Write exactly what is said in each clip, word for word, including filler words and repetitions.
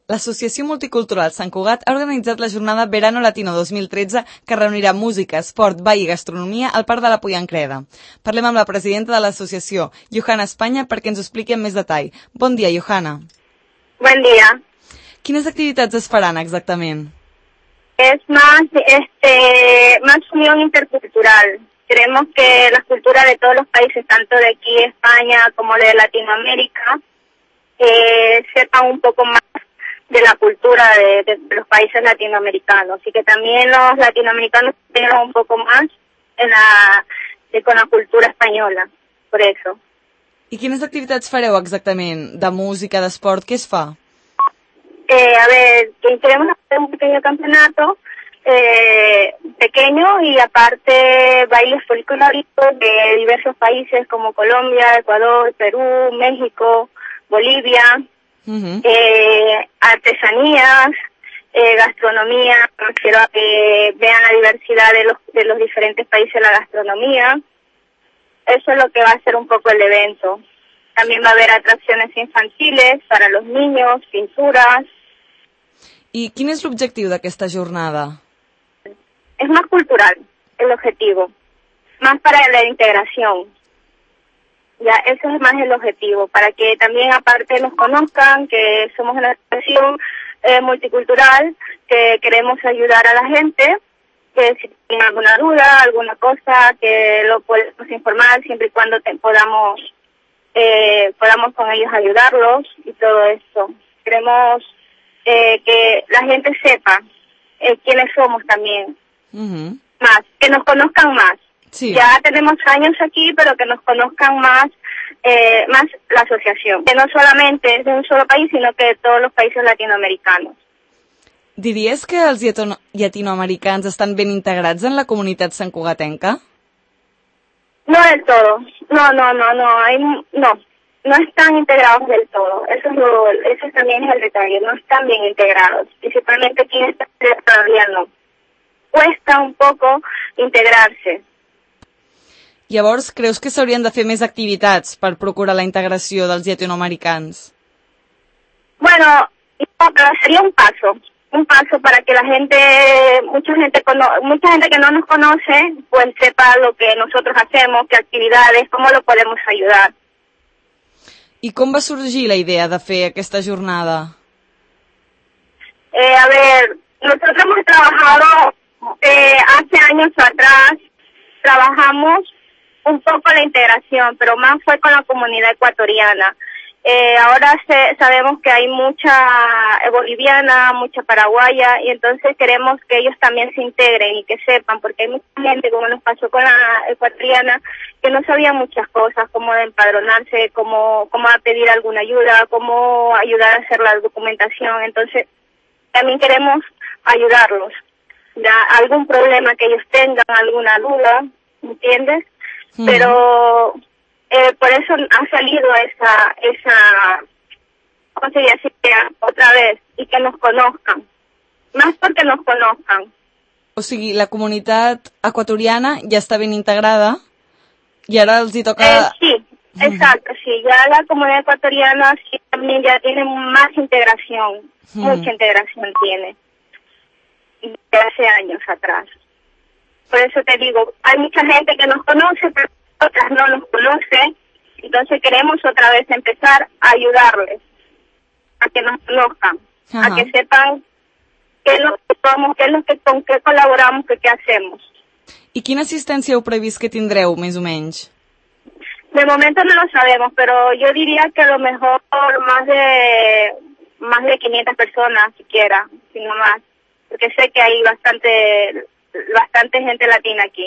L'Associació Multicultural Sant Cugat ha organitzat la jornada Verano Latino dos mil tretze que reunirà música, esport, ball i gastronomia al Parc de la Pollancreda. Parlem amb la presidenta de l'associació, Johanna Espanya, perquè ens ho expliqui amb més detall. Bon dia, Johanna. Buen día. Quines activitats es faran exactament? Es más, este, más unión intercultural. Queremos que las culturas de todos los países, tanto de aquí España como de Latinoamérica, eh, sepan un poco más de la cultura de, de, de los países latinoamericanos y que también los latinoamericanos tengan un poco más en la, de, con la cultura española, por eso. I quines activitats fareu exactament? De música, d'esport, què es fa? Eh, a ver, que queremos hacer un pequeño campeonato eh, pequeño y aparte bailes folclóricos de diversos países como Colombia, Ecuador, Perú, México, Bolivia, uh-huh. eh, artesanías, eh, gastronomía. Quiero que vean la diversidad de los, de los diferentes países de la gastronomía. Eso es lo que va a ser un poco el evento. También va a haber atracciones infantiles para los niños, pinturas. I quin és l'objectiu d'aquesta jornada? Es más cultural, el objetivo. Más para la integración. Ya, eso es más el objetivo, para que también aparte nos conozcan, que somos una asociación eh, multicultural, que queremos ayudar a la gente, que si tienen alguna duda, alguna cosa, que lo podemos informar siempre y cuando te, podamos eh, podamos con ellos ayudarlos y todo eso. Queremos eh, que la gente sepa eh, quiénes somos también, uh-huh. más, que nos conozcan más. Sí. Ya tenemos años aquí, pero que nos conozcan más eh, más la asociación, que no solamente es de un solo país, sino que de todos los países latinoamericanos. Diries que els llatinoamericans estan ben integrats en la comunitat santcugatenca? No del todo, no, no, no, no, hay, no, no están integrados del todo, eso es lo, eso también es el detalle, no están bien integrados, principalmente aquí en esta todavía no, cuesta un poco integrarse. Llavors, creus que s'haurien de fer més activitats per procurar la integració dels llatinoamericans? Bueno, sería un paso, un paso para que la gente, mucha gente, mucha gente que no nos conoce, pues sepa lo que nosotros hacemos, qué actividades, cómo lo podemos ayudar. I com va sorgir la idea de fer aquesta jornada? Eh, a ver, nosotros hemos trabajado eh, hace años atrás, trabajamos un poco la integración, pero más fue con la comunidad ecuatoriana. Eh, ahora se, sabemos que hay mucha boliviana, mucha paraguaya, y entonces queremos que ellos también se integren y que sepan, porque hay mucha gente, como nos pasó con la ecuatoriana, que no sabía muchas cosas, cómo de empadronarse, cómo, cómo pedir alguna ayuda, cómo ayudar a hacer la documentación. Entonces, también queremos ayudarlos. Ya, algún problema que ellos tengan, alguna duda, ¿entiendes? Uh-huh. Pero eh, por eso ha salido esa, esa, ¿cómo se dice? Otra vez, y que nos conozcan, más porque nos conozcan. O sigui, la comunitat equatoriana ja està ben integrada i ara els hi toca... Eh, sí, uh-huh. Exacto, sí, ya la comunidad ecuatoriana sí, también ya tiene más integración, uh-huh. Mucha integración tiene, de hace años atrás. Por eso te digo, hay mucha gente que nos conoce, pero otras no nos conocen. Entonces queremos otra vez empezar a ayudarles, a que nos conozcan, uh-huh. A que sepan qué es lo que somos, qué es lo que, con qué colaboramos, qué, qué hacemos. I quina assistència heu previst que tindreu, més o menys? De momento no lo sabemos, pero yo diría que a lo mejor más de más de quinientas personas, siquiera, si no más, porque sé que hay bastante... bastante gente latina aquí.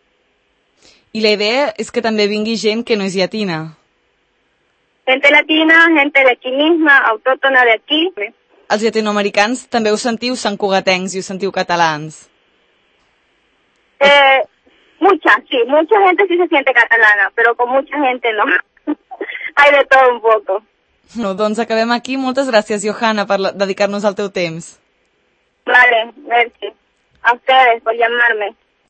I la idea és que també vingui gent que no és llatina. Gente latina, gente de aquí misma, autóctona de aquí. Els llatinoamericans també us sentiu santcugatencs i us sentiu catalans? Eh, mucha, sí, mucha gente sí se siente catalana, pero con mucha gente no. Hay de todo un poco. No, doncs acabem aquí. Moltes gràcies, Johanna, per dedicar-nos el teu temps. Vale, merci. A ustedes por llamarme.